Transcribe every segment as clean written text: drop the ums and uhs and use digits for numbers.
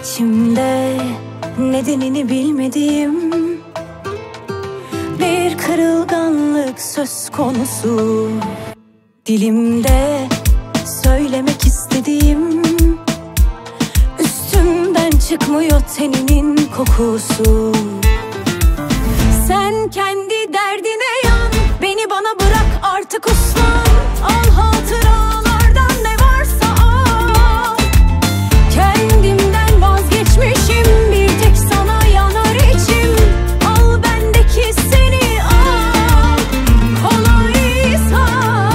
İçimde nedenini bilmediğim bir kırılganlık söz konusu. Dilimde söylemek istediğim, üstümden çıkmıyor teninin kokusu. Sen kendi derdine yan, beni bana bırak artık uslan. Al hatıralardan ne varsa al. Kendimden vazgeçmişim, bir tek sana yanar içim. Al bendeki seni al, kolaysa.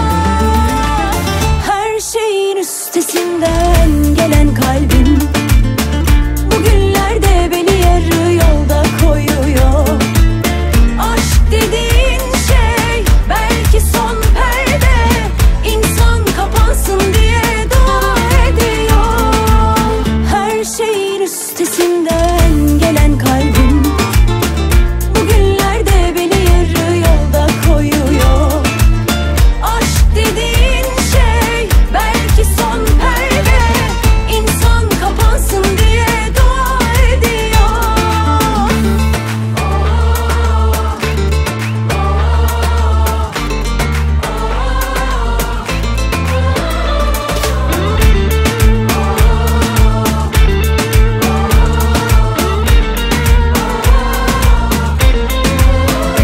Her şeyin üstesinden gelen kalbim bugünlerde beni yarı yolda koyuyor. Aşk dediğin şey belki son perde, İnsan kapansın diye dua ediyor. Her şeyin üstesinden gelen kalbim bugünlerde beni yarı yolda koyuyor. Aşk dediğin şey belki son perde, İnsan kapansın diye dua ediyor.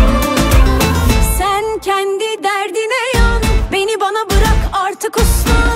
Sen kendi derdine yan, beni bana bırak artık uslan.